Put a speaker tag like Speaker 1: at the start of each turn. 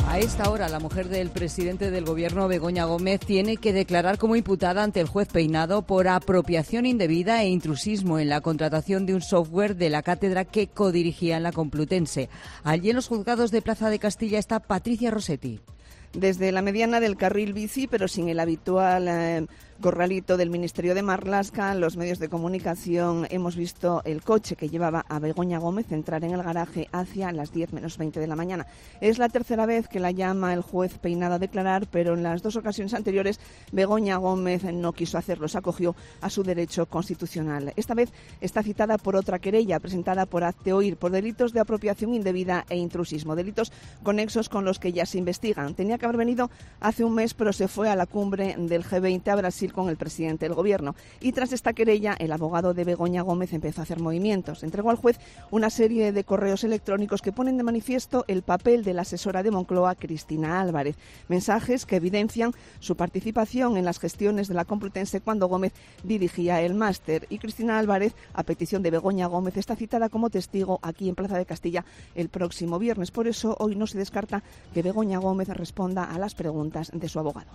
Speaker 1: A esta hora, la mujer del presidente del Gobierno, Begoña Gómez, tiene que declarar como imputada ante el juez Peinado por apropiación indebida e intrusismo en la contratación de un software de la cátedra que codirigía en la Complutense. Allí en los juzgados de Plaza de Castilla está Patricia Rossetti.
Speaker 2: Desde la mediana del carril bici, pero sin el habitual corralito del Ministerio de Marlaska, los medios de comunicación hemos visto el coche que llevaba a Begoña Gómez entrar en el garaje hacia las 10 menos 20 de la mañana. Es la tercera vez que la llama el juez Peinado a declarar, pero en las dos ocasiones anteriores Begoña Gómez no quiso hacerlo, se acogió a su derecho constitucional. Esta vez está citada por otra querella presentada por Hazte Oír por delitos de apropiación indebida e intrusismo, delitos conexos con los que ya se investigan. Tenía que haber venido hace un mes, pero se fue a la cumbre del G20 a Brasil con el presidente del Gobierno. Y tras esta querella, el abogado de Begoña Gómez empezó a hacer movimientos. Entregó al juez una serie de correos electrónicos que ponen de manifiesto el papel de la asesora de Moncloa, Cristina Álvarez. Mensajes que evidencian su participación en las gestiones de la Complutense cuando Gómez dirigía el máster. Y Cristina Álvarez, a petición de Begoña Gómez, está citada como testigo aquí en Plaza de Castilla el próximo viernes. Por eso, hoy no se descarta que Begoña Gómez responda a las preguntas de su abogado.